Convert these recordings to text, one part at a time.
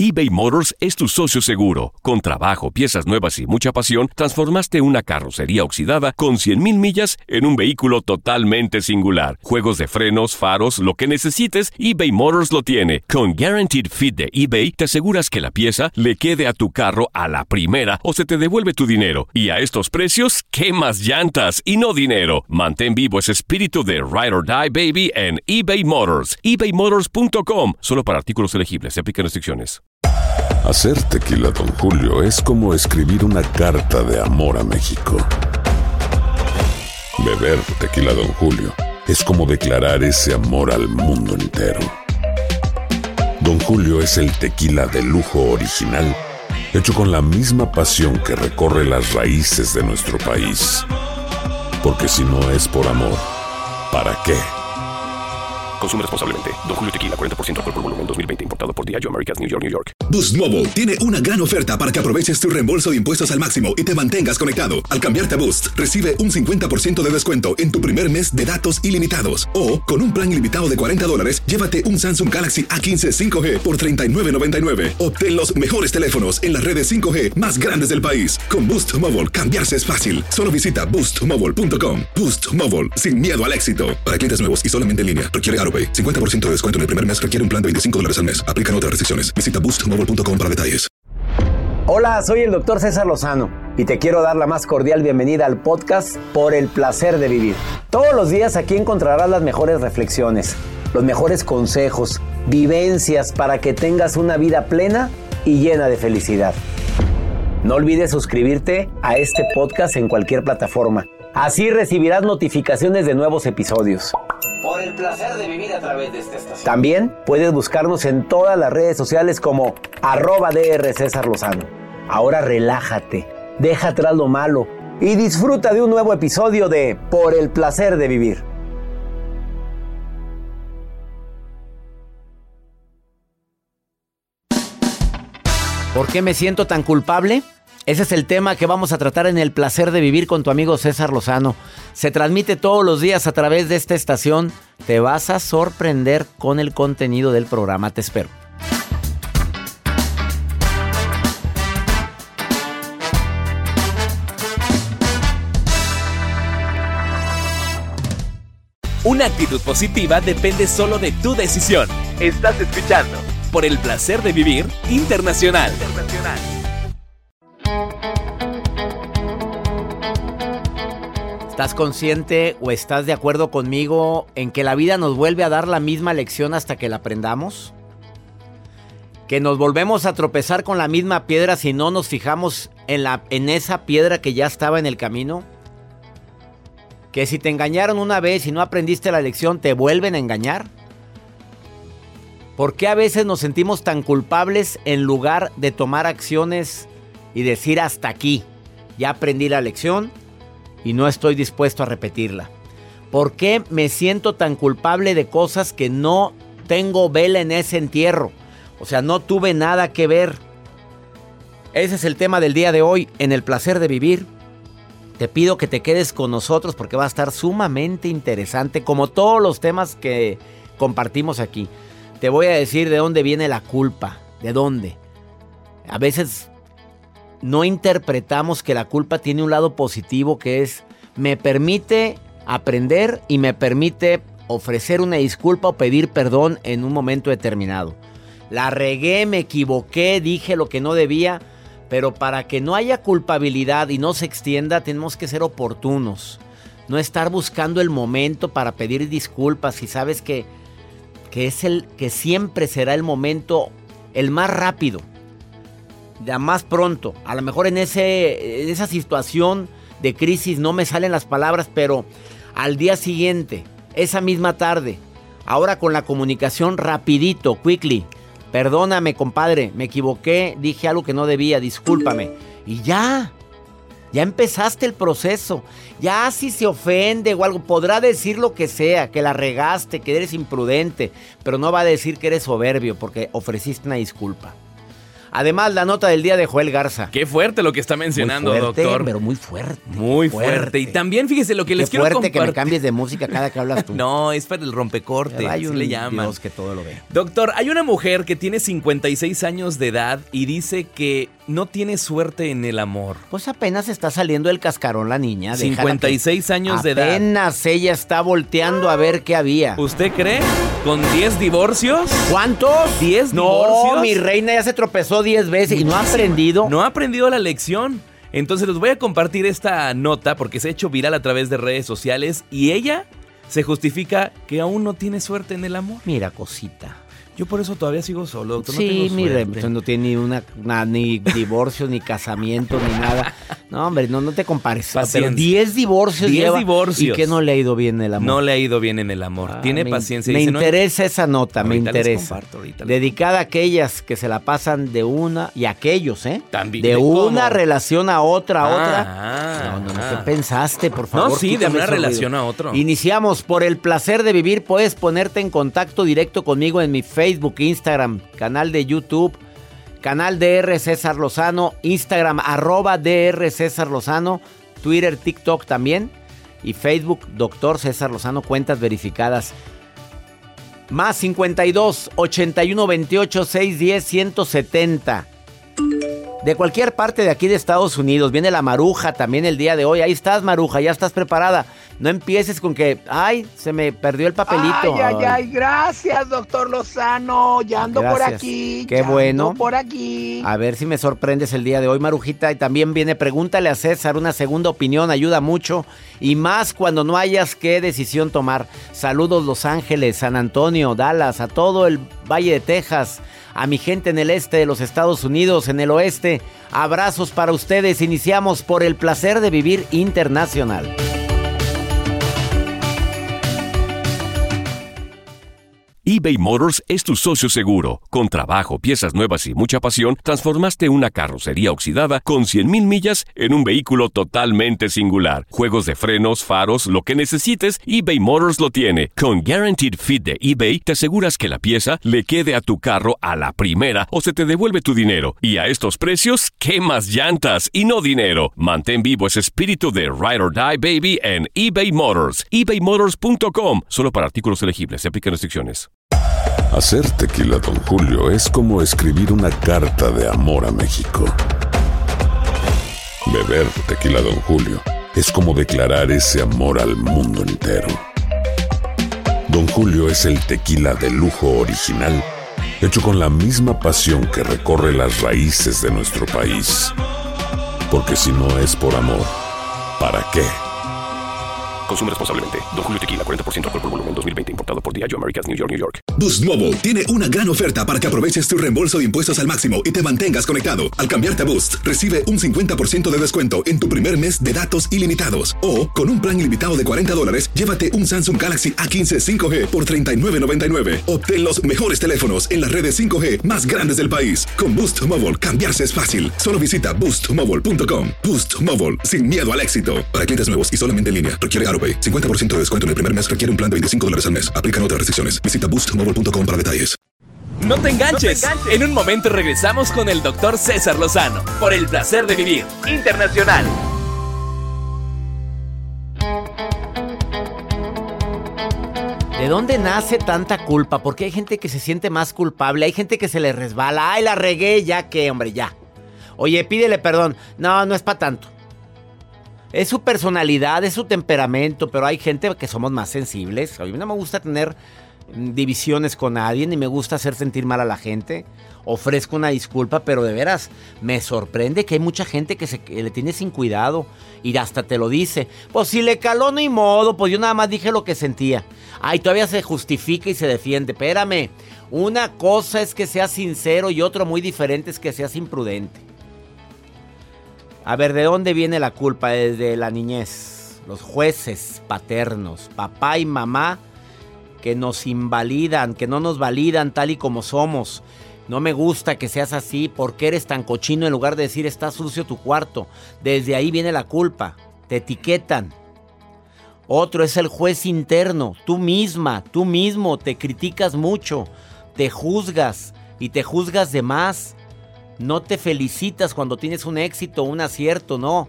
eBay Motors es tu socio seguro. Con trabajo, piezas nuevas y mucha pasión, transformaste una carrocería oxidada con 100,000 millas en un vehículo totalmente singular. Juegos de frenos, faros, lo que necesites, eBay Motors lo tiene. Con Guaranteed Fit de eBay, te aseguras que la pieza le quede a tu carro a la primera o se te devuelve tu dinero. Y a estos precios, ¿qué más llantas y no dinero? Mantén vivo ese espíritu de Ride or Die, baby, en eBay Motors. ebaymotors.com. Solo para artículos elegibles. Se aplican restricciones. Hacer tequila Don Julio es como escribir una carta de amor a México. Beber tequila Don Julio es como declarar ese amor al mundo entero. Don Julio es el tequila de lujo original, hecho con la misma pasión que recorre las raíces de nuestro país. Porque si no es por amor, ¿para qué? Consume responsablemente. Don Julio Tequila, 40% alcohol por volumen, 2020. Importado por Diageo Americas, New York, New York. Boost Mobile tiene una gran oferta para que aproveches tu reembolso de impuestos al máximo y te mantengas conectado. Al cambiarte a Boost, recibe un 50% de descuento en tu primer mes de datos ilimitados. O, con un plan ilimitado de $40, llévate un Samsung Galaxy A15 5G por $39.99. Obtén los mejores teléfonos en las redes 5G más grandes del país. Con Boost Mobile, cambiarse es fácil. Solo visita boostmobile.com. Boost Mobile, sin miedo al éxito. Para clientes nuevos y solamente en línea, requiere AroPay. 50% de descuento en el primer mes requiere un plan de $25 al mes. Aplican otras restricciones. Visita boostmobile.com para detalles. Hola, soy el Dr. César Lozano y te quiero dar la más cordial bienvenida al podcast Por el Placer de Vivir. Todos los días aquí encontrarás las mejores reflexiones, los mejores consejos, vivencias para que tengas una vida plena y llena de felicidad. No olvides suscribirte a este podcast en cualquier plataforma. Así recibirás notificaciones de nuevos episodios. Por el placer de vivir a través de esta estación. También puedes buscarnos en todas las redes sociales como @Dr. César Lozano. Ahora relájate, deja atrás lo malo y disfruta de un nuevo episodio de Por el Placer de Vivir. ¿Por qué me siento tan culpable? Ese es el tema que vamos a tratar en El Placer de Vivir con tu amigo César Lozano. Se transmite todos los días a través de esta estación. Te vas a sorprender con el contenido del programa. Te espero. Una actitud positiva depende solo de tu decisión. Estás escuchando Por el Placer de Vivir Internacional. ¿Estás consciente o estás de acuerdo conmigo en que la vida nos vuelve a dar la misma lección hasta que la aprendamos? ¿Que nos volvemos a tropezar con la misma piedra si no nos fijamos en esa piedra que ya estaba en el camino? ¿Que si te engañaron una vez y no aprendiste la lección, te vuelven a engañar? ¿Por qué a veces nos sentimos tan culpables en lugar de tomar acciones y decir hasta aquí? Ya aprendí la lección y no estoy dispuesto a repetirla. ¿Por qué me siento tan culpable de cosas que no tengo vela en ese entierro? O sea, no tuve nada que ver. Ese es el tema del día de hoy en El Placer de Vivir. Te pido que te quedes con nosotros porque va a estar sumamente interesante, como todos los temas que compartimos aquí. Te voy a decir de dónde viene la culpa. ¿De dónde? A veces no interpretamos que la culpa tiene un lado positivo, que es me permite aprender y me permite ofrecer una disculpa o pedir perdón en un momento determinado. La regué, me equivoqué, dije lo que no debía, pero para que no haya culpabilidad y no se extienda, tenemos que ser oportunos. No estar buscando el momento para pedir disculpas si sabes que siempre será el momento el más rápido. Ya más pronto, a lo mejor en esa situación de crisis no me salen las palabras, pero al día siguiente, esa misma tarde, ahora con la comunicación rapidito, quickly, perdóname compadre, me equivoqué, dije algo que no debía, discúlpame, y ya empezaste el proceso. Ya si se ofende o algo, podrá decir lo que sea, que la regaste, que eres imprudente, pero no va a decir que eres soberbio porque ofreciste una disculpa. Además, la nota del día de Joel Garza. Qué fuerte lo que está mencionando, muy fuerte, doctor. Pero muy fuerte. Muy fuerte. Y también, fíjese, lo que les quiero compartir. Qué fuerte que me cambies de música cada que hablas tú. No, es para el rompecorte, hay un le llaman. Dios que todo lo ve. Doctor, hay una mujer que tiene 56 años de edad y dice que no tiene suerte en el amor. Pues apenas está saliendo del cascarón la niña. 56 años de edad. Apenas ella está volteando a ver qué había. ¿Usted cree? ¿Con 10 divorcios? ¿Cuántos? 10 divorcios. No, mi reina ya se tropezó 10 veces y no ha aprendido. No ha aprendido la lección. Entonces les voy a compartir esta nota porque se ha hecho viral a través de redes sociales y ella se justifica que aún no tiene suerte en el amor. Mira, cosita. Yo por eso todavía sigo solo, doctor. Sí, no mire, usted no tiene ni divorcio, ni casamiento, ni nada. No, hombre, no te compares. Paciencia. Pero 10 divorcios 10 lleva. divorcios. ¿Y que no le ha ido bien el amor? No le ha ido bien en el amor. Tiene paciencia. Me Dice, interesa esa nota, me ahorita les interesa. comparto, ahorita les Dedicada a aquellas que se la pasan de una, y a aquellos, También, de una ¿cómo? relación a otra. No, ¿qué pensaste, por favor? No, sí, de quítame una ese relación ruido. a otro. Iniciamos. Por el placer de vivir, puedes ponerte en contacto directo conmigo en mi Facebook, Instagram, canal de YouTube, canal DR César Lozano, Instagram, @DR César Lozano, Twitter, TikTok también, y Facebook, Doctor César Lozano, cuentas verificadas. Más 52 81 28 610 170. De cualquier parte de aquí de Estados Unidos. Viene la Maruja también el día de hoy. Ahí estás, Maruja, ya estás preparada. No empieces con que, ay, se me perdió el papelito. Ay, gracias, doctor Lozano. Ya ando por aquí. Qué bueno. Ando por aquí. A ver si me sorprendes el día de hoy, Marujita. Y también viene, pregúntale a César, una segunda opinión ayuda mucho. Y más cuando no hayas qué decisión tomar. Saludos Los Ángeles, San Antonio, Dallas, a todo el Valle de Texas, a mi gente en el este de los Estados Unidos, en el oeste. Abrazos para ustedes. Iniciamos por el placer de vivir internacional. eBay Motors es tu socio seguro. Con trabajo, piezas nuevas y mucha pasión, transformaste una carrocería oxidada con 100,000 millas en un vehículo totalmente singular. Juegos de frenos, faros, lo que necesites, eBay Motors lo tiene. Con Guaranteed Fit de eBay, te aseguras que la pieza le quede a tu carro a la primera o se te devuelve tu dinero. Y a estos precios, ¿qué más llantas y no dinero? Mantén vivo ese espíritu de Ride or Die, baby, en eBay Motors. ebaymotors.com. Solo para artículos elegibles. Se aplican restricciones. Hacer tequila Don Julio es como escribir una carta de amor a México. Beber tequila Don Julio es como declarar ese amor al mundo entero. Don Julio es el tequila de lujo original, hecho con la misma pasión que recorre las raíces de nuestro país. Porque si no es por amor, ¿para qué? Consume responsablemente. Don Julio Tequila, 40% alcohol por volumen, 2020. Importado por Diageo Americas, New York, New York. Boost Mobile tiene una gran oferta para que aproveches tu reembolso de impuestos al máximo y te mantengas conectado. Al cambiarte a Boost, recibe un 50% de descuento en tu primer mes de datos ilimitados. O, con un plan ilimitado de $40, llévate un Samsung Galaxy A15 5G por $39.99. Obtén los mejores teléfonos en las redes 5G más grandes del país. Con Boost Mobile, cambiarse es fácil. Solo visita boostmobile.com. Boost Mobile, sin miedo al éxito. Para clientes nuevos y solamente en línea, requiere AutoPay. 50% de descuento en el primer mes requiere un plan de $25 al mes. Aplican otras restricciones. Visita boostmobile.com para detalles. No te enganches. En un momento regresamos con el doctor César Lozano por el placer de vivir internacional. ¿De dónde nace tanta culpa? Porque hay gente que se siente más culpable, hay gente que se le resbala. ¡Ay, la regué! Ya que, hombre, ya. Oye, pídele perdón. No, no es para tanto. Es su personalidad, es su temperamento, pero hay gente que somos más sensibles. A mí no me gusta tener divisiones con nadie, ni me gusta hacer sentir mal a la gente. Ofrezco una disculpa, pero de veras, me sorprende que hay mucha gente que le tiene sin cuidado y hasta te lo dice. Pues si le caló, ni modo, pues yo nada más dije lo que sentía. Ay, todavía se justifica y se defiende. Espérame, una cosa es que seas sincero y otro muy diferente es que seas imprudente. A ver, ¿de dónde viene la culpa? Desde la niñez. Los jueces paternos, papá y mamá, que nos invalidan, que no nos validan tal y como somos. No me gusta que seas así. ¿Por qué eres tan cochino? En lugar de decir, está sucio tu cuarto. Desde ahí viene la culpa. Te etiquetan. Otro es el juez interno. Tú misma, tú mismo te criticas mucho. Te juzgas y te juzgas de más. No te felicitas cuando tienes un éxito, un acierto, no.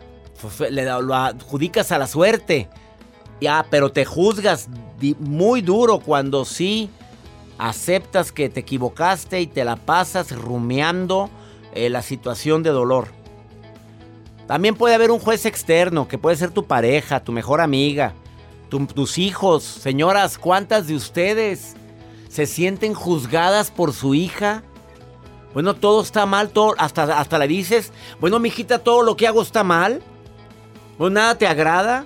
Lo adjudicas a la suerte. Ya, pero te juzgas muy duro cuando sí aceptas que te equivocaste y te la pasas rumiando la situación de dolor. También puede haber un juez externo, que puede ser tu pareja, tu mejor amiga, tus hijos. Señoras, ¿cuántas de ustedes se sienten juzgadas por su hija? Bueno, todo está mal, todo, hasta le dices, bueno, mijita, todo lo que hago está mal. Pues nada te agrada.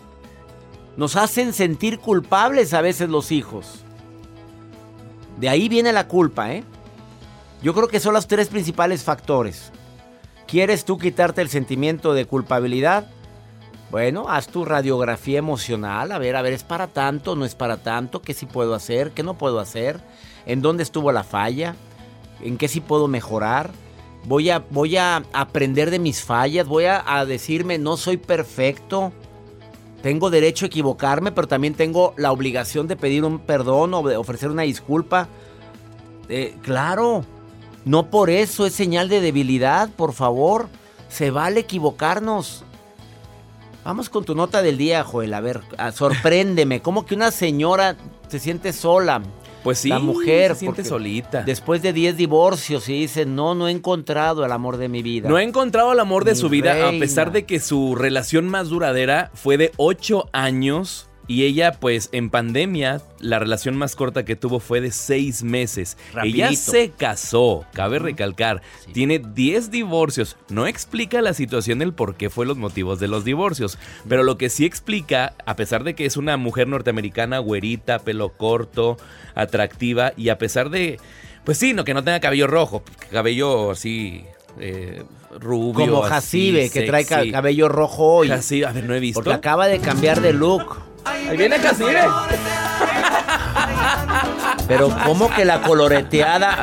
Nos hacen sentir culpables a veces los hijos. De ahí viene la culpa, ¿eh? Yo creo que son los 3 principales factores. ¿Quieres tú quitarte el sentimiento de culpabilidad? Bueno, haz tu radiografía emocional. A ver, ¿es para tanto? ¿No es para tanto? ¿Qué sí puedo hacer? ¿Qué no puedo hacer? ¿En dónde estuvo la falla? ¿En qué sí puedo mejorar? Voy a aprender de mis fallas. Voy a decirme, no soy perfecto. Tengo derecho a equivocarme, pero también tengo la obligación de pedir un perdón o de ofrecer una disculpa. Claro, no por eso es señal de debilidad, por favor. Se vale equivocarnos. Vamos con tu nota del día, Joel. A ver, sorpréndeme. ¿Cómo que una señora se siente sola? Pues sí, la mujer se siente solita. Después de 10 divorcios y dice, no he encontrado el amor de mi vida. No he encontrado el amor de su vida, reina. A pesar de que su relación más duradera fue de 8 años. Y ella, pues, en pandemia, la relación más corta que tuvo fue de 6 meses. Rapidito. Ella se casó, cabe recalcar. Sí. Tiene 10 divorcios. No explica la situación, el por qué fue los motivos de los divorcios. Pero lo que sí explica, a pesar de que es una mujer norteamericana, güerita, pelo corto, atractiva, y a pesar de, pues sí, que no tenga cabello rojo, cabello así... rubio, como así, Jacibe, que trae sexy. cabello rojo hoy. Jacibe, a ver, no he visto. Porque acaba de cambiar de look. Ahí viene Jacibe. Pero como que la coloreteada.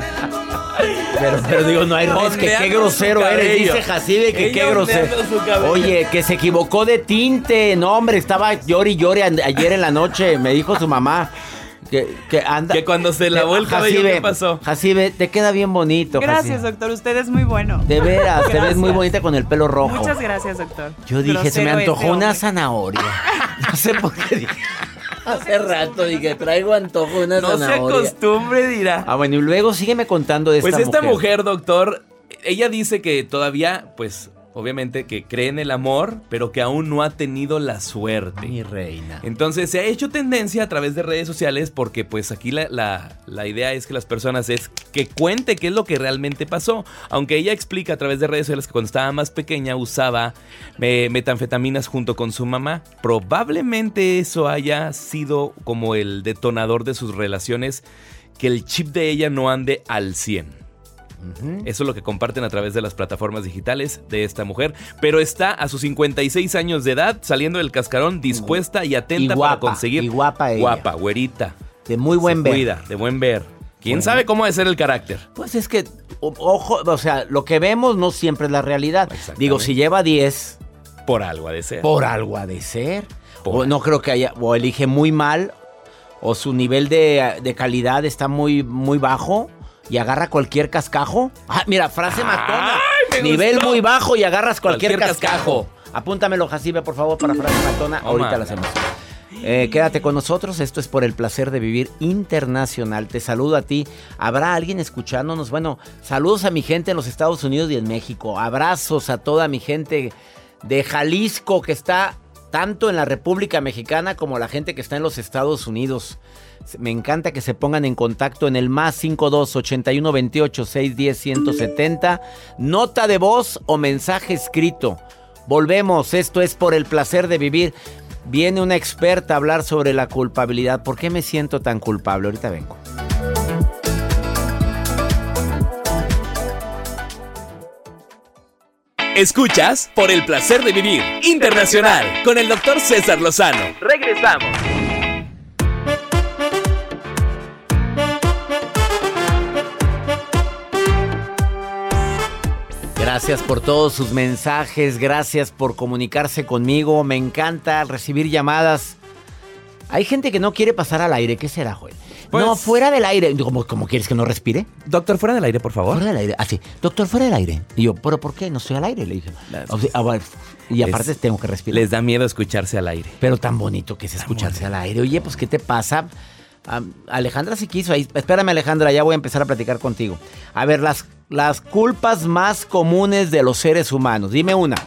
Pero digo, no hay es que qué grosero eres. Dice Jacibe que qué grosero. Oye, que se equivocó de tinte. No, hombre, estaba llore y llore ayer en la noche. Me dijo su mamá. Que anda. Que cuando se lavó el cabello, Jacibe, ¿qué pasó? Jacibe, te queda bien bonito. Gracias, Jacibe. doctor. Usted es muy bueno. De veras, te ves Gracias. muy bonita con el pelo rojo. Muchas gracias, doctor. Yo dije, se me Grosero antojó este una hombre. zanahoria. No sé por qué dije. Hace rato dije, traigo antojo de una No se zanahoria. acostumbre, dirá. Ah, bueno, y luego sígueme contando de Pues esta esta mujer, doctor, ella dice que todavía, pues, obviamente que cree en el amor, pero que aún no ha tenido la suerte. Mi reina. Entonces se ha hecho tendencia a través de redes sociales porque pues aquí la idea es que las personas es que cuente qué es lo que realmente pasó. Aunque ella explica a través de redes sociales que cuando estaba más pequeña usaba metanfetaminas junto con su mamá. Probablemente eso haya sido como el detonador de sus relaciones, que el chip de ella no ande al 100. Eso es lo que comparten a través de las plataformas digitales de esta mujer. Pero está a sus 56 años de edad, saliendo del cascarón, dispuesta y atenta Y guapa, para conseguir. y guapa ella. Guapa, güerita. De muy buen Se ver. cuida, de buen ver. ¿Quién Bueno. sabe cómo ha de ser el carácter? Pues es que, ojo, o sea, lo que vemos no siempre es la realidad. Exactamente. Digo, si lleva 10, Por algo ha de ser. por algo ha de ser. Por O no creo que haya, o elige muy mal, o su nivel de calidad está muy, muy bajo y agarra cualquier cascajo. Ah, mira, frase matona. me Nivel gustó. muy bajo y agarras cualquier Cualquier cascajo. cascajo. Apúntamelo, Jacibe, por favor, para frase matona. Oh, Ahorita my la hacemos. Quédate con nosotros, esto es por el placer de vivir internacional. Te saludo a ti. ¿Habrá alguien escuchándonos? Bueno, saludos a mi gente en los Estados Unidos y en México. Abrazos a toda mi gente de Jalisco que está tanto en la República Mexicana como la gente que está en los Estados Unidos. Me encanta que se pongan en contacto en el más 52 81 28 610 170. Nota de voz o mensaje escrito. Volvemos, esto es por el placer de vivir. Viene una experta a hablar sobre la culpabilidad. ¿Por qué me siento tan culpable? Ahorita vengo. Escuchas por el placer de vivir internacional con el doctor César Lozano. Regresamos. Gracias por todos sus mensajes, gracias por comunicarse conmigo. Me encanta recibir llamadas. Hay gente que no quiere pasar al aire. ¿Qué será, Joel? Pues- No, fuera del aire. ¿Cómo quieres que no respire? Doctor, fuera del aire, por favor. Fuera del aire. Así, doctor, fuera del aire. Y yo, ¿pero por qué? No estoy al aire, le dije. O sea, bueno, y aparte tengo que respirar. Les da miedo escucharse al aire. Pero tan bonito que es escucharse al aire. Oye, pues, ¿qué te pasa? Alejandra sí quiso. Ahí, espérame, Alejandra, ya voy a empezar a platicar contigo. A ver, las culpas más comunes de los seres humanos. Dime una.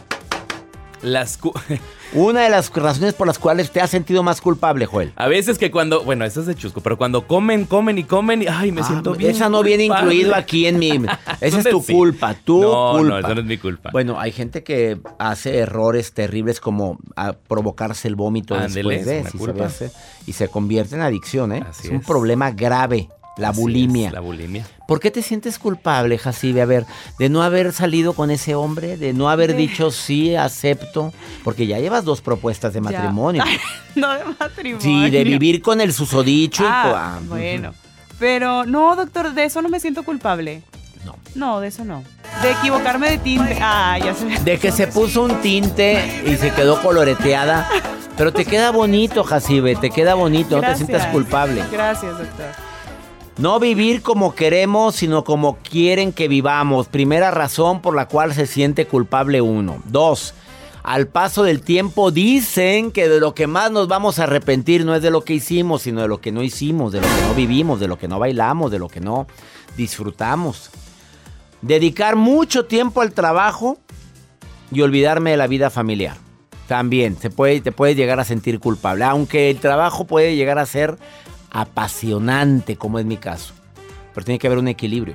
Una de las razones por las cuales te has sentido más culpable, Joel. A veces que cuando, bueno, eso es de chusco, pero cuando comen, ay, me siento bien. Esa no viene culpable. incluido aquí en mi... Esa es tu Sí. culpa, tu culpa. No, eso no es mi culpa. Bueno, hay gente que hace errores terribles como provocarse el vómito Ándele, después de... es una si culpa. sabe hacer, y se convierte en adicción, ¿eh? Así es un es. problema grave, la Así bulimia. es, la bulimia. ¿Por qué te sientes culpable, Jacibe? A ver, de no haber salido con ese hombre, de no haber dicho sí, acepto, porque ya llevas 2 propuestas de matrimonio. No de matrimonio. Sí, de vivir con el susodicho. Bueno. Pero no, doctor, de eso no me siento culpable. No. No, de eso no. De equivocarme de tinte. Ya se me... De que se puso un tinte y se quedó coloreteada. Pero te queda bonito, Jacibe, te queda bonito, no te sientas culpable. Gracias, doctor. No vivir como queremos, sino como quieren que vivamos. Primera razón por la cual se siente culpable uno. 2, al paso del tiempo dicen que de lo que más nos vamos a arrepentir no es de lo que hicimos, sino de lo que no hicimos, de lo que no vivimos, de lo que no bailamos, de lo que no disfrutamos. Dedicar mucho tiempo al trabajo y olvidarme de la vida familiar. También te puedes llegar a sentir culpable, aunque el trabajo puede llegar a ser apasionante, como es mi caso. Pero tiene que haber un equilibrio.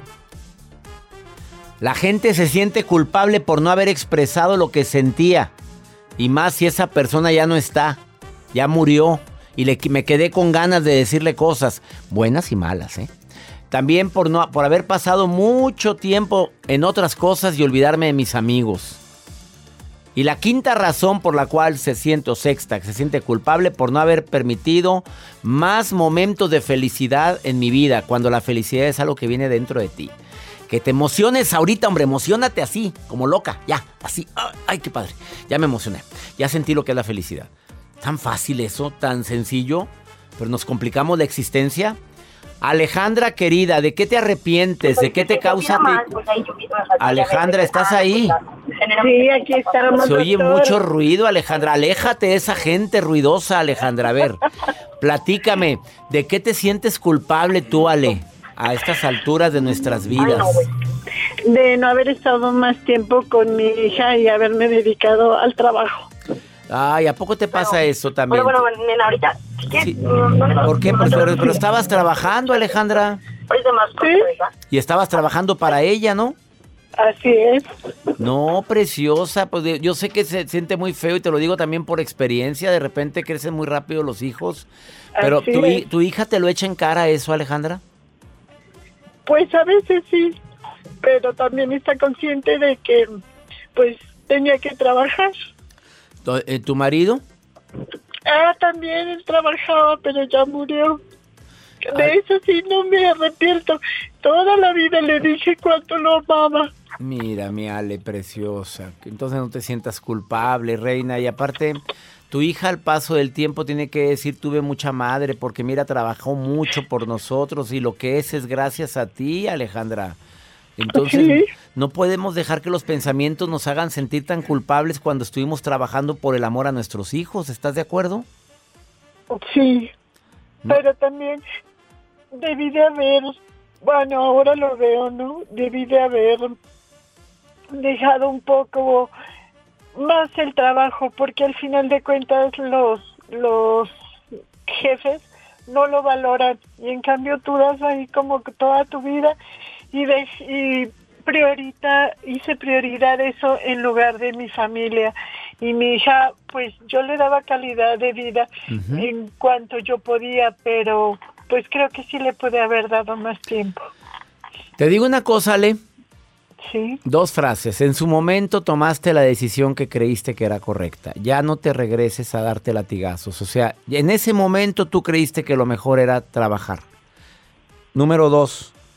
La gente se siente culpable por no haber expresado lo que sentía. Y más si esa persona ya no está, ya murió. Y me quedé con ganas de decirle cosas, buenas y malas, ¿eh? También por haber pasado mucho tiempo en otras cosas y olvidarme de mis amigos. Y la quinta razón por la cual se siente culpable por no haber permitido más momentos de felicidad en mi vida, cuando la felicidad es algo que viene dentro de ti. Que te emociones ahorita, hombre, emocionate así, como loca, ya, así, ay, qué padre, ya me emocioné, ya sentí lo que es la felicidad. Tan fácil eso, tan sencillo, pero nos complicamos la existencia. Alejandra, querida, ¿de qué te arrepientes? ¿De qué te causa? Alejandra, ¿estás ahí? Sí, aquí estamos. Se oye doctor. mucho ruido, Alejandra. Aléjate de esa gente ruidosa, Alejandra. A ver, platícame, ¿de qué te sientes culpable tú, Ale, a estas alturas de nuestras vidas? De no haber estado más tiempo con mi hija y haberme dedicado al trabajo. Ay, ¿a poco te pasa eso también? Bueno, nena, ahorita. Sí. ¿Por qué? Pero estabas trabajando, Alejandra. ¿Sí? Y estabas trabajando para ella, ¿no? Así es. No, preciosa, pues yo sé que se siente muy feo y te lo digo también por experiencia. De repente crecen muy rápido los hijos. Pero Así es. ¿tu hija te lo echa en cara eso, Alejandra? Pues a veces sí, pero también está consciente de que, pues, tenía que trabajar. ¿Tu marido? También él trabajaba, pero ya murió. De eso sí no me arrepiento. Toda la vida le dije cuánto lo amaba. Mira, mi Ale, preciosa. Entonces no te sientas culpable, reina. Y aparte, tu hija al paso del tiempo tiene que decir, tuve mucha madre, porque mira, trabajó mucho por nosotros y lo que es gracias a ti, Alejandra. Entonces, Sí. no podemos dejar que los pensamientos nos hagan sentir tan culpables cuando estuvimos trabajando por el amor a nuestros hijos. ¿Estás de acuerdo? Sí, No. pero también debí de haber, bueno, ahora lo veo, ¿no? Debí de haber dejado un poco más el trabajo, porque al final de cuentas los jefes no lo valoran, y en cambio tú das ahí como que toda tu vida y hice prioridad eso en lugar de mi familia. Y mi hija, pues yo le daba calidad de vida en cuanto yo podía, pero pues creo que sí le pude haber dado más tiempo. Te digo una cosa, Ale. Sí. 2 frases. En su momento tomaste la decisión que creíste que era correcta. Ya no te regreses a darte latigazos. O sea, en ese momento tú creíste que lo mejor era trabajar. Número 2.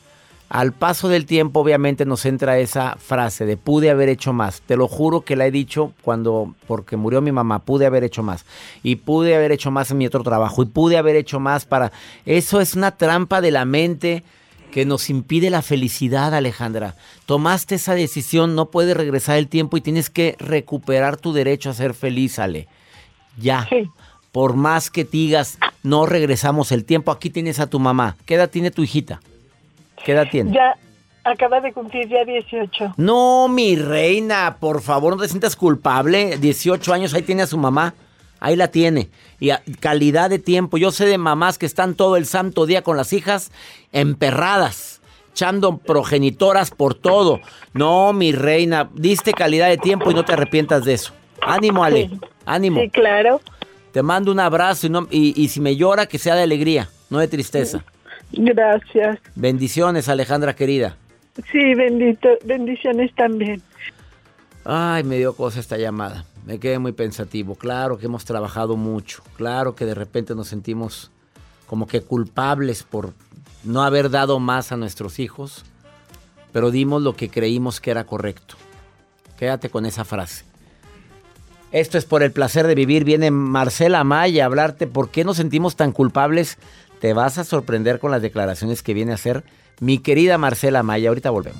Al paso del tiempo, obviamente, nos entra esa frase de pude haber hecho más. Te lo juro que la he dicho porque murió mi mamá, pude haber hecho más. Y pude haber hecho más en mi otro trabajo. Y pude haber hecho más para... Eso es una trampa de la mente que nos impide la felicidad, Alejandra. Tomaste esa decisión, no puedes regresar el tiempo y tienes que recuperar tu derecho a ser feliz, Ale. Ya. Sí. Por más que digas, no regresamos el tiempo, aquí tienes a tu mamá. ¿Qué edad tiene tu hijita? ¿Qué edad tiene? Ya acaba de cumplir ya 18. No, mi reina, por favor, no te sientas culpable. 18 años, ahí tiene a su mamá. Ahí la tiene. Y calidad de tiempo. Yo sé de mamás que están todo el santo día con las hijas emperradas, echando progenitoras por todo. No, mi reina, diste calidad de tiempo y no te arrepientas de eso. Ánimo, Ale, sí. Ánimo. Sí, claro. Te mando un abrazo y si me llora, que sea de alegría, no de tristeza. Gracias. Bendiciones, Alejandra querida. Sí, bendiciones también. Ay, me dio cosa esta llamada. Me quedé muy pensativo. Claro que hemos trabajado mucho. Claro que de repente nos sentimos como que culpables por no haber dado más a nuestros hijos. Pero dimos lo que creímos que era correcto. Quédate con esa frase. Esto es Por el Placer de Vivir. Viene Marcela Amaya a hablarte por qué nos sentimos tan culpables. Te vas a sorprender con las declaraciones que viene a hacer mi querida Marcela Amaya. Ahorita volvemos.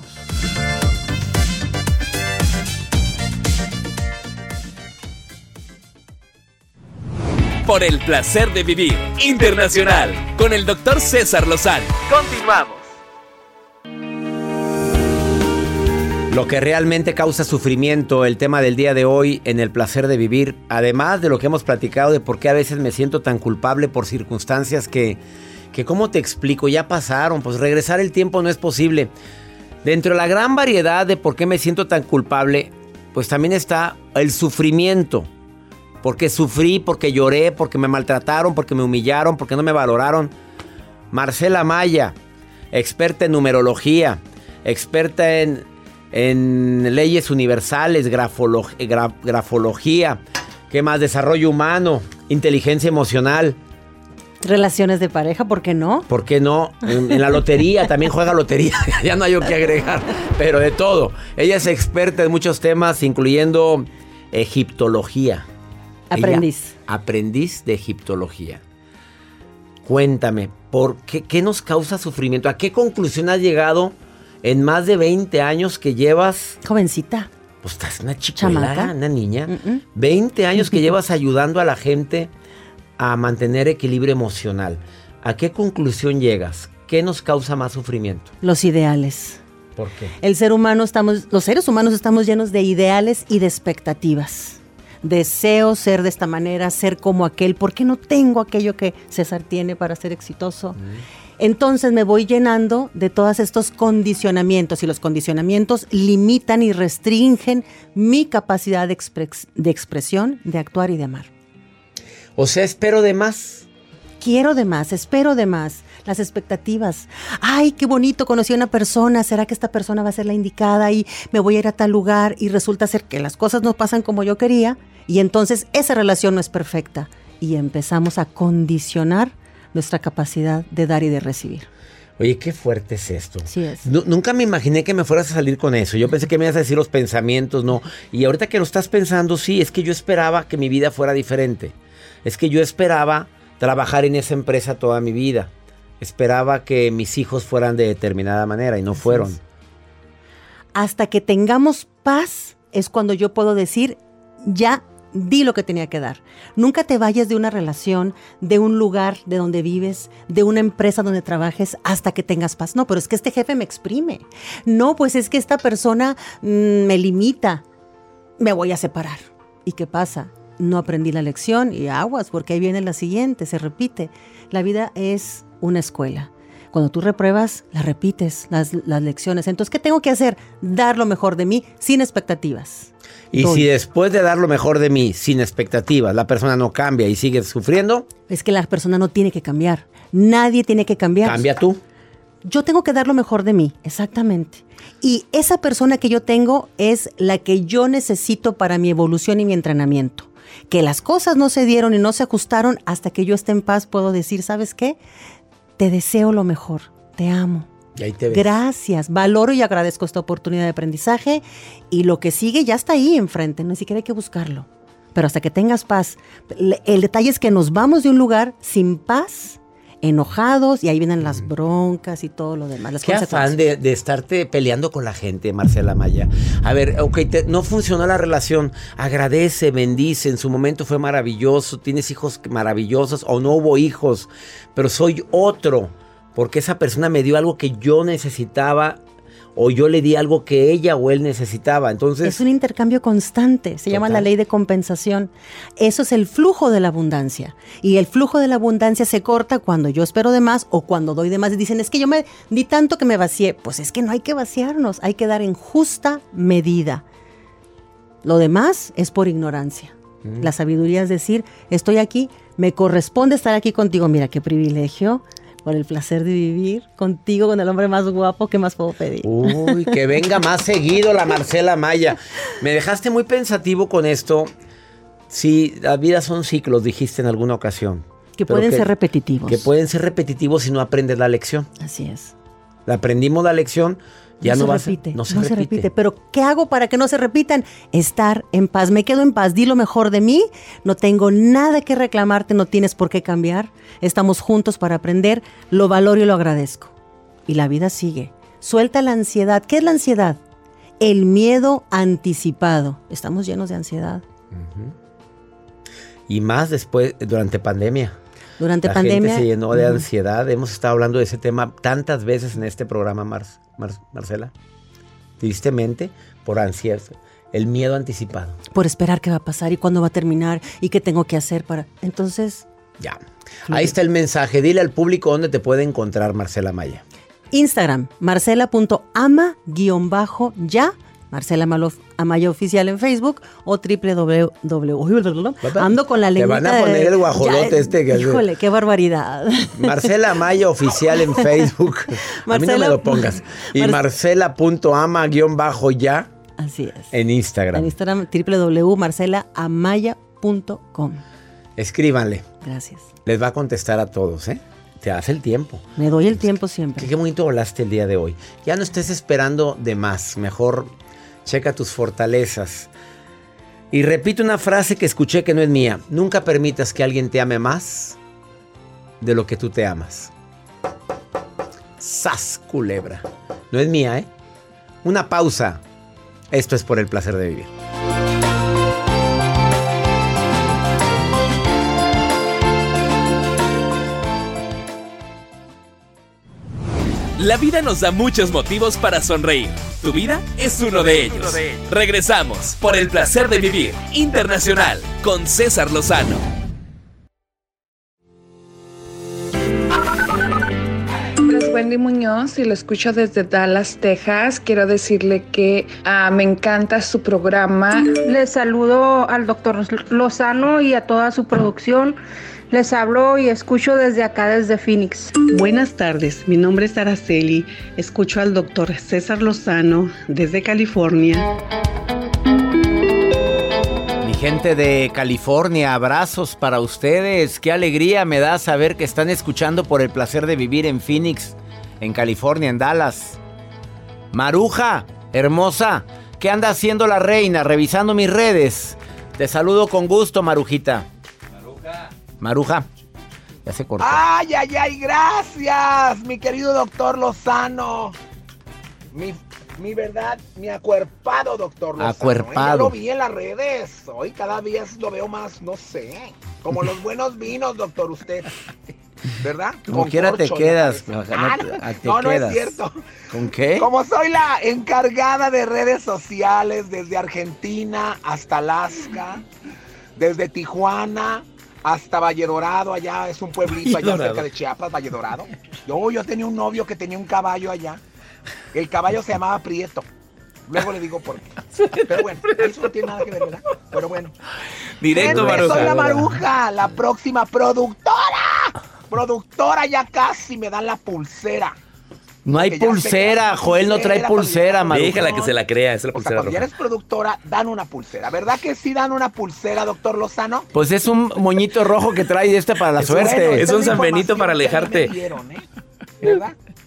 Por el Placer de Vivir Internacional con el Dr. César Lozano. Continuamos. Lo que realmente causa sufrimiento, el tema del día de hoy en el Placer de Vivir, además de lo que hemos platicado de por qué a veces me siento tan culpable por circunstancias que ¿cómo te explico? Ya pasaron, pues regresar el tiempo no es posible. Dentro de la gran variedad de por qué me siento tan culpable, pues también está el sufrimiento. Porque sufrí, porque lloré, porque me maltrataron, porque me humillaron, porque no me valoraron. Marcela Amaya, experta en numerología, experta en leyes universales, grafología, ¿qué más? Desarrollo humano, inteligencia emocional. Relaciones de pareja, ¿por qué no? ¿Por qué no? En la lotería, también juega lotería, ya no hay yo que agregar, pero de todo. Ella es experta en muchos temas, incluyendo egiptología. Aprendiz. Aprendiz de egiptología. Cuéntame, ¿qué nos causa sufrimiento? ¿A qué conclusión has llegado en más de 20 años que llevas? Jovencita. Pues estás una chicuela, una niña. 20 años que llevas ayudando a la gente a mantener equilibrio emocional. ¿A qué conclusión llegas? ¿Qué nos causa más sufrimiento? Los ideales. ¿Por qué? Los seres humanos estamos llenos de ideales y de expectativas. Deseo ser de esta manera, ser como aquel. ¿Por qué no tengo aquello que César tiene para ser exitoso? Entonces me voy llenando de todos estos condicionamientos y los condicionamientos limitan y restringen mi capacidad de expresión, de actuar y de amar. O sea, espero de más. Quiero de más, espero de más. Las expectativas. Ay, qué bonito, conocí a una persona. ¿Será que esta persona va a ser la indicada? Y me voy a ir a tal lugar y resulta ser que las cosas no pasan como yo quería. Y entonces esa relación no es perfecta. Y empezamos a condicionar nuestra capacidad de dar y de recibir. Oye, qué fuerte es esto. Sí es. Nunca me imaginé que me fueras a salir con eso. Yo pensé que me ibas a decir los pensamientos, no. Y ahorita que lo estás pensando, sí, es que yo esperaba que mi vida fuera diferente. Es que yo esperaba trabajar en esa empresa toda mi vida. Esperaba que mis hijos fueran de determinada manera y no fueron. Hasta que tengamos paz es cuando yo puedo decir, ya di lo que tenía que dar. Nunca te vayas de una relación, de un lugar de donde vives, de una empresa donde trabajes hasta que tengas paz. No, pero es que este jefe me exprime. No, pues es que esta persona me limita. Me voy a separar. ¿Y qué pasa? No aprendí la lección y aguas, porque ahí viene la siguiente, se repite. La vida es una escuela. Cuando tú repruebas, la repites, las lecciones. Entonces, ¿qué tengo que hacer? Dar lo mejor de mí sin expectativas. Y si después de dar lo mejor de mí sin expectativas, la persona no cambia y sigue sufriendo. Es que la persona no tiene que cambiar. Nadie tiene que cambiar. Cambia tú. Yo tengo que dar lo mejor de mí, exactamente. Y esa persona que yo tengo es la que yo necesito para mi evolución y mi entrenamiento. Que las cosas no se dieron y no se ajustaron hasta que yo esté en paz, puedo decir, ¿sabes qué? Te deseo lo mejor, te amo. Y ahí te ves. Gracias, valoro y agradezco esta oportunidad de aprendizaje y lo que sigue ya está ahí enfrente, no ni siquiera hay que buscarlo. Pero hasta que tengas paz, el detalle es que nos vamos de un lugar sin paz, enojados, y ahí vienen las broncas y todo lo demás. Las Qué afán de estarte peleando con la gente, Marcela Maya. A ver, ok, no funcionó la relación. Agradece, bendice. En su momento fue maravilloso. Tienes hijos maravillosos o no hubo hijos. Pero soy otro. Porque esa persona me dio algo que yo necesitaba. O yo le di algo que ella o él necesitaba. Entonces, es un intercambio constante, se llama la ley de compensación. Eso es el flujo de la abundancia. Y el flujo de la abundancia se corta cuando yo espero de más o cuando doy de más. Y dicen, es que yo me di tanto que me vacié. Pues es que no hay que vaciarnos, hay que dar en justa medida. Lo demás es por ignorancia. La sabiduría es decir, estoy aquí, me corresponde estar aquí contigo. Mira qué privilegio. Por el placer de vivir contigo, con el hombre más guapo, ¿qué más puedo pedir? Uy, que venga más seguido la Marcela Maya. Me dejaste muy pensativo con esto. Sí, la vida son ciclos, dijiste en alguna ocasión. Que pueden ser repetitivos. Que pueden ser repetitivos si no aprendes la lección. Así es. Aprendimos la lección, ya no se repite. Pero ¿qué hago para que no se repitan? Estar en paz. Me quedo en paz, di lo mejor de mí, no tengo nada que reclamarte, no tienes por qué cambiar. Estamos juntos para aprender, lo valoro y lo agradezco. Y la vida sigue. Suelta la ansiedad. ¿Qué es la ansiedad? El miedo anticipado. Estamos llenos de ansiedad. Y más después, durante pandemia. Durante la pandemia. Gente se llenó de ansiedad. Hemos estado hablando de ese tema tantas veces en este programa, Marcela. Tristemente, por ansiedad. El miedo anticipado. Por esperar qué va a pasar y cuándo va a terminar y qué tengo que hacer para... Entonces... Ya. Ahí está el mensaje. Dile al público dónde te puede encontrar Marcela Maya. Instagram, marcela.ama_ya. Marcela Amaya Oficial en Facebook o www. Ando con la lengua. Te van a poner el guajolote Híjole, qué barbaridad. Marcela Amaya Oficial en Facebook. A mí no me lo pongas. Y marcela.ama_ya. Así es. En Instagram. En Instagram, www.marcelaamaya.com. Escríbanle. Gracias. Les va a contestar a todos, ¿eh? Te hace el tiempo. Me doy el tiempo siempre. Qué bonito volaste el día de hoy. Ya no estés esperando de más. Mejor checa tus fortalezas. Y repito una frase que escuché que no es mía. Nunca permitas que alguien te ame más de lo que tú te amas. ¡Sas, culebra! No es mía, ¿eh? Una pausa. Esto es Por el Placer de Vivir. La vida nos da muchos motivos para sonreír. Tu vida es uno de ellos. Regresamos por el placer de vivir internacional con César Lozano. Es Wendy Muñoz y lo escucho desde Dallas, Texas. Quiero decirle que me encanta su programa. Les saludo al doctor Lozano y a toda su producción. Les hablo y escucho desde acá, desde Phoenix. Buenas tardes, mi nombre es Araceli. Escucho al doctor César Lozano desde California. Mi gente de California, abrazos para ustedes. Qué alegría me da saber que están escuchando Por el Placer de Vivir en Phoenix, en California, en Dallas. Maruja, hermosa, ¿qué anda haciendo la reina? Revisando mis redes. Te saludo con gusto, Marujita. Maruja, ya se cortó. ¡Ay, ay, ay! Gracias, mi querido doctor Lozano. Mi verdad, mi acuerpado doctor Lozano. Acuerpado. Ya lo vi en las redes. Hoy cada día lo veo más, no sé, como los buenos vinos, doctor, usted. ¿Verdad? Como con quiera te quedas. No, es cierto. ¿Con qué? Como soy la encargada de redes sociales desde Argentina hasta Alaska, desde Tijuana hasta Valledorado, allá es un pueblito allá cerca de Chiapas, Valledorado. Yo tenía un novio que tenía un caballo allá. El caballo se llamaba Prieto. Luego le digo por qué. Pero bueno, eso no tiene nada que ver, ¿verdad? Pero bueno. Directo, Maruja. Soy la Maruja, la próxima productora. Productora, ya casi me dan la pulsera. No hay pulsera, Joel no trae pulsera, Maruja. Déjala que se la crea, es la pulsera cuando ya eres productora, dan una pulsera. ¿Verdad que sí dan una pulsera, doctor Lozano? Pues es un moñito rojo que trae para la suerte. Es un San Benito para alejarte. ¿Verdad?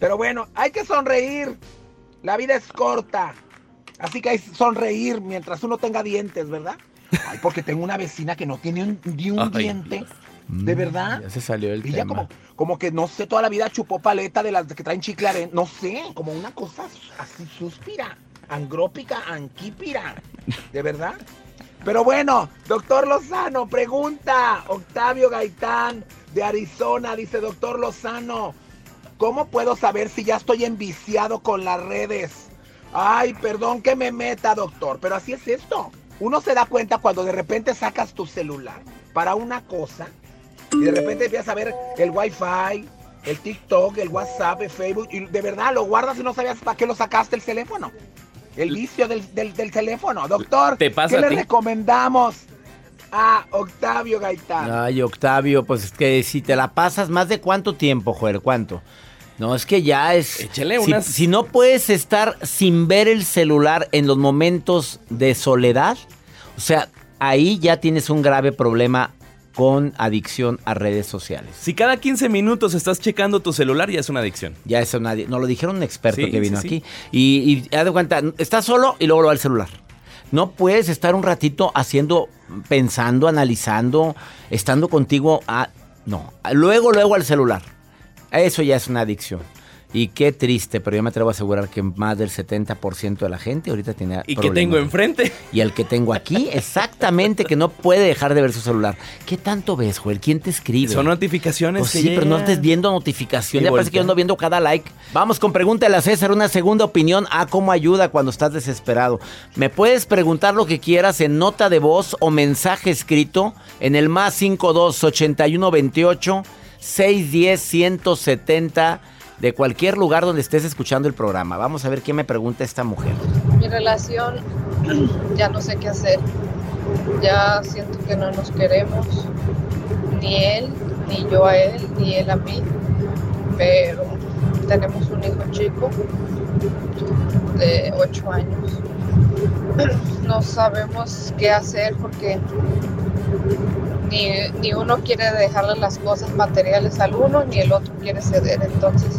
Pero bueno, hay que sonreír. La vida es corta. Así que hay que sonreír mientras uno tenga dientes, ¿verdad? Ay, porque tengo una vecina que no tiene ni un diente. ¿De verdad? Ya se salió el Ella tema. como que, no sé, toda la vida chupó paleta de las que traen chicle adentro. No sé, como una cosa así suspira. Angrópica, anquípira. ¿De verdad? Pero bueno, doctor Lozano, pregunta. Octavio Gaitán, de Arizona, dice, doctor Lozano, ¿cómo puedo saber si ya estoy enviciado con las redes? Ay, perdón que me meta, doctor, pero así es esto. Uno se da cuenta cuando de repente sacas tu celular para una cosa y de repente empiezas a ver el Wi-Fi, el TikTok, el WhatsApp, el Facebook, y de verdad lo guardas y no sabías para qué lo sacaste el teléfono. El vicio del teléfono. Doctor, ¿te pasa ¿qué a le ti? recomendamos a Octavio Gaitán? Ay, Octavio, pues es que si te la pasas, ¿más de cuánto tiempo, Joel? ¿Cuánto? No, es que ya es... Échale si, unas... si no puedes estar sin ver el celular en los momentos de soledad, o sea, ahí ya tienes un grave problema con adicción a redes sociales. Si cada 15 minutos estás checando tu celular, ya es una adicción. Ya es una... Nos lo dijeron un experto Sí, que vino sí, aquí. Y haz de cuenta, estás solo y luego lo va al celular. No puedes estar un ratito pensando, analizando, estando contigo. No, luego al celular. Eso ya es una adicción. Y qué triste, pero yo me atrevo a asegurar que más del 70% de la gente ahorita tiene ¿Y problemas. qué tengo enfrente? Y el que tengo aquí, exactamente, que no puede dejar de ver su celular. ¿Qué tanto ves, Joel? ¿Quién te escribe? Son notificaciones Pues que sí, pero no llegan. estés viendo notificaciones. Y Ya parece que yo ando viendo cada like. Vamos con Pregúntale a César, una segunda opinión. ¿Cómo ayuda cuando estás desesperado? Me puedes preguntar lo que quieras en nota de voz o mensaje escrito en el más 52 81 28 610 170 de cualquier lugar donde estés escuchando el programa. Vamos a ver qué me pregunta esta mujer. Mi relación, ya no sé qué hacer. Ya siento que no nos queremos. Ni él, ni yo a él, ni él a mí. Pero tenemos un hijo chico de 8 años. No sabemos qué hacer porque ni uno quiere dejarle las cosas materiales al uno, ni el otro quiere ceder. Entonces,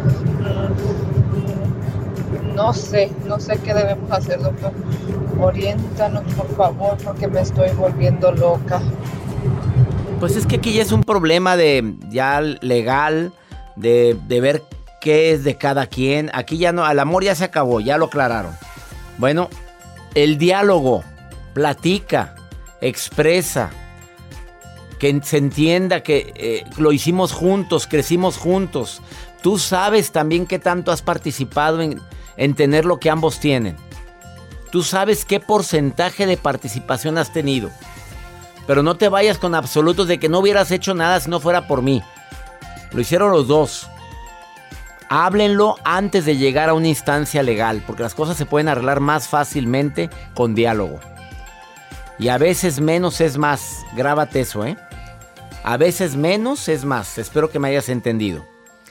no sé qué debemos hacer, doctor. Oriéntanos, por favor, porque me estoy volviendo loca. Pues es que aquí ya es un problema de ya legal, de ver qué es de cada quien. Aquí ya no, el amor ya se acabó, ya lo aclararon. Bueno, el diálogo, platica, expresa, que se entienda que lo hicimos juntos, crecimos juntos. Tú sabes también qué tanto has participado en tener lo que ambos tienen. Tú sabes qué porcentaje de participación has tenido. Pero no te vayas con absolutos de que no hubieras hecho nada si no fuera por mí. Lo hicieron los dos. Háblenlo antes de llegar a una instancia legal, porque las cosas se pueden arreglar más fácilmente con diálogo. Y a veces menos es más. Grábate eso, ¿eh? A veces menos es más. Espero que me hayas entendido.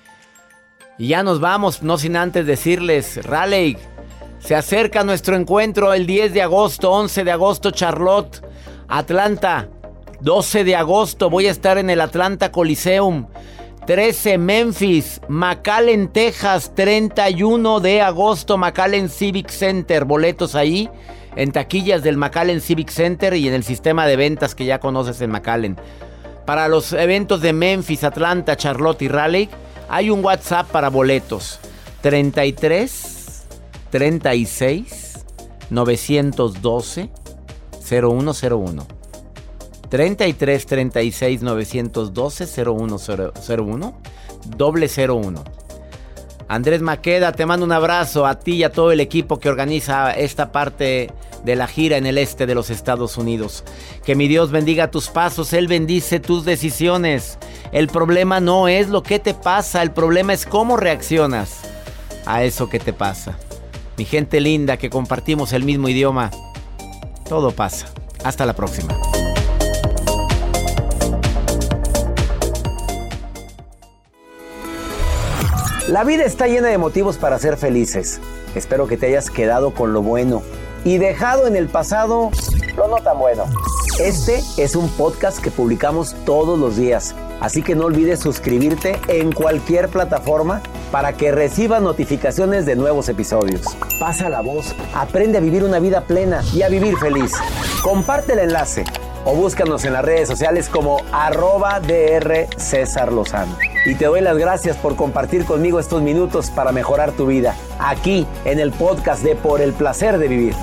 Y ya nos vamos, no sin antes decirles, Raleigh, se acerca nuestro encuentro el 10 de agosto, 11 de agosto, Charlotte, Atlanta, 12 de agosto, voy a estar en el Atlanta Coliseum, 13 Memphis, McAllen, Texas, 31 de agosto, McAllen Civic Center, boletos ahí, en taquillas del McAllen Civic Center y en el sistema de ventas que ya conoces en McAllen. Para los eventos de Memphis, Atlanta, Charlotte y Raleigh, hay un WhatsApp para boletos. 33 36 912 0101. 33 36 912 0101 001. Andrés Maqueda, te mando un abrazo a ti y a todo el equipo que organiza esta parte de la gira en el este de los Estados Unidos. Que mi Dios bendiga tus pasos, Él bendice tus decisiones. El problema no es lo que te pasa, el problema es cómo reaccionas a eso que te pasa. Mi gente linda que compartimos el mismo idioma, todo pasa. Hasta la próxima. La vida está llena de motivos para ser felices. Espero que te hayas quedado con lo bueno y dejado en el pasado lo no tan bueno. Este es un podcast que publicamos todos los días, así que no olvides suscribirte en cualquier plataforma para que recibas notificaciones de nuevos episodios. Pasa la voz, aprende a vivir una vida plena y a vivir feliz. Comparte el enlace o búscanos en las redes sociales como @Dr. César Lozano. Y te doy las gracias por compartir conmigo estos minutos para mejorar tu vida, aquí en el podcast de Por el Placer de Vivir.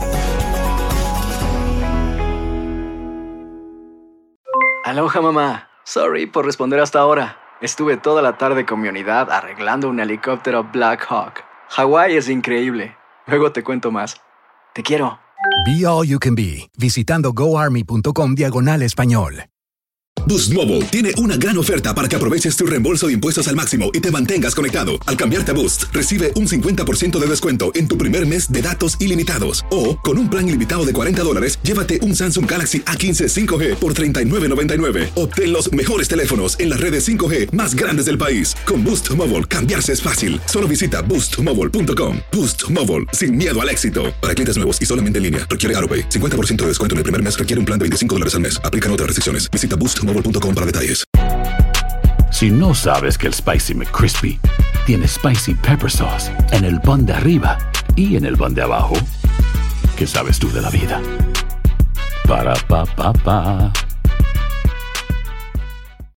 Aloha, mamá. Sorry por responder hasta ahora. Estuve toda la tarde con mi unidad arreglando un helicóptero Black Hawk. Hawái es increíble. Luego te cuento más. Te quiero. Be All You Can Be, visitando goarmy.com/español. Boost Mobile tiene una gran oferta para que aproveches tu reembolso de impuestos al máximo y te mantengas conectado. Al cambiarte a Boost, recibe un 50% de descuento en tu primer mes de datos ilimitados. O, con un plan ilimitado de $40, llévate un Samsung Galaxy A15 5G por $39.99. Obtén los mejores teléfonos en las redes 5G más grandes del país. Con Boost Mobile, cambiarse es fácil. Solo visita boostmobile.com. Boost Mobile, sin miedo al éxito. Para clientes nuevos y solamente en línea, requiere AutoPay. 50% de descuento en el primer mes requiere un plan de $25 al mes. Aplican otras restricciones. Visita boostmobile.com para detalles. Si no sabes que el Spicy McCrispy tiene Spicy Pepper Sauce en el pan de arriba y en el pan de abajo, ¿qué sabes tú de la vida? Para, pa, pa, pa.